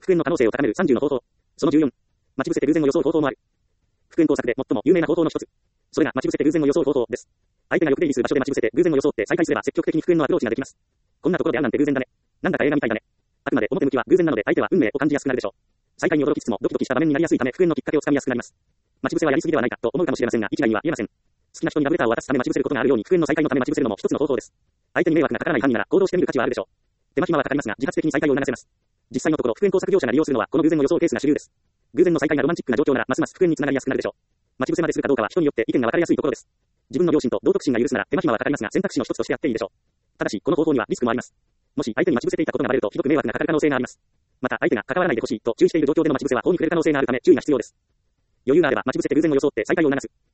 復縁の可能性を高める30の方法。その14。待ち伏せて偶然を装う方法もある。復縁工作で最も有名な方法の一つ。それが待ち伏せて偶然を装う方法です。相手がよく出入りする場所で待ち伏せて偶然を装って再会すれば積極的に復縁のアプローチができます。こんなところで会うなんて偶然だね。なんだか映画みたいだね。あくまで表向きは偶然なので相手は運命を感じやすくなるでしょう。再会に驚きつつもドキドキした場面になりやすいため復縁のきっかけをつかみやすくなります。待ち伏せはやりすぎではないかと思うかもしれませんが、一概には言えません。好きな人にラブレターを渡すため待ち伏せることがあるように復縁の再会のため待ち伏せるのも一つの方法です。相手に迷惑がかからない範囲なら行動してみる価値はあるでしょう。手間暇はかかりますが自発的に再会を促せます。実際のところ復縁工作業者が利用するのはこの偶然を装うケースが主流です。偶然の再会がロマンチックな状況ならますます復縁につながりやすくなるでしょう。待ち伏せまでするかどうかは人によって意見が分かりやすいところです。自分の良心と道徳心が許すなら手間暇はかかりますが選択肢の一つとしてやっていいでしょう。ただしこの方法にはリスクもあります。もし相手に待ち伏せていたことがバレるとひどく迷惑がかかる可能性があります。また相手が関わらないでほしいと注意している状況での待ち伏せは法に触れる可能性があるため注意が必要です。余裕があれば待ち伏せて偶然を装って再会を促す。